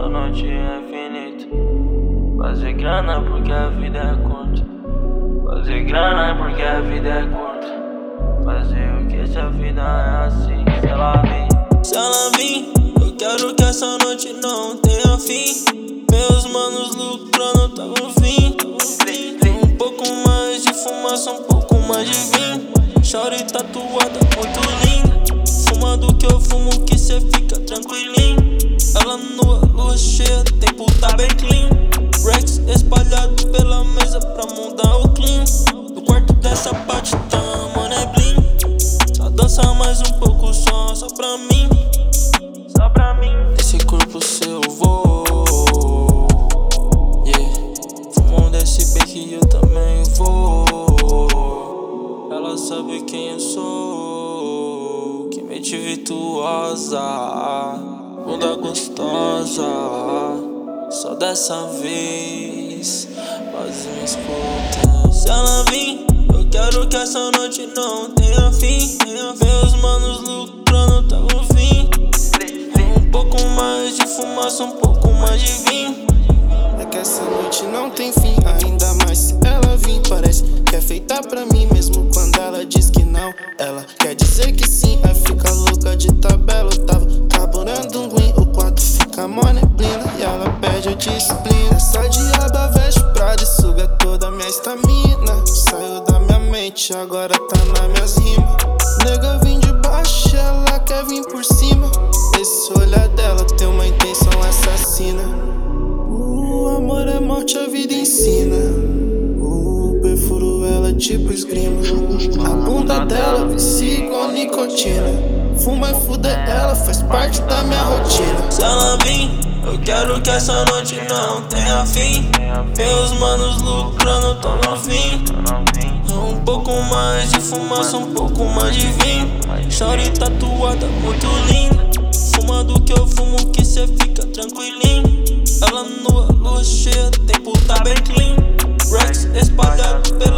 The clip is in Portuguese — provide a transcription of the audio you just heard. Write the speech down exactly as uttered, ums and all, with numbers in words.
essa noite é infinita. Fazer grana porque a vida é curta. Fazer grana porque a vida é curta. Fazer o que se a vida é assim. Se ela vir, se ela vir, eu quero que essa noite não tenha fim. Meus manos lucrando, tá no fim. Um pouco mais de fumaça, um pouco mais de vinho. Shorty tatuada, muito linda. Fumando que eu fumo que cê fica tranquilinho. Ela nua, lua cheia, tempo tá bem clean. Rex espalhado pela mesa pra mudar o clima. No quarto dessa batidão, mano, é bling. Só dança mais um pouco só, só pra mim. Só pra mim. Esse corpo seu eu vou, yeah. Fumo desse beck eu também vou. Ela sabe quem eu sou. Que mente virtuosa, bunda gostosa. Só dessa vez, mas me escuta. Se ela vir, eu quero que essa noite não tenha fim. Meus manos lucrando, tá no fim. Um pouco mais de fumaça, um pouco mais de vinho. É que essa noite não tem fim, ainda mais se ela vir. Parece que é feita pra mim, mesmo quando ela diz que não. Ela quer dizer que sim, aí fica louca de tabela. Eu tava carburando um ruim, o quarto fica mó neblina e ela pede a disciplina. Essa diaba veste prada e suga toda a minha estamina. Saiu da minha mente, agora tá nas minhas rimas. Nega vim de baixo, ela quer vir por cima. Esse olhar dela tem uma intenção assassina. O amor é morte, a vida ensina. O perfuro ela tipo esgrima. A bunda dela vicia igual nicotina. Fuma e fuder ela, faz parte da minha rotina. Se ela vir, eu quero que essa noite não tenha fim. Meus manos lucrando, tão no fim. Um pouco mais de fumaça, um pouco mais de vinho. Shorty tatuada, muito linda. Fumando que eu fumo que cê fica tranquilinho. Ela nua, lua cheia, tempo tá bem clean. Rex espalhado pela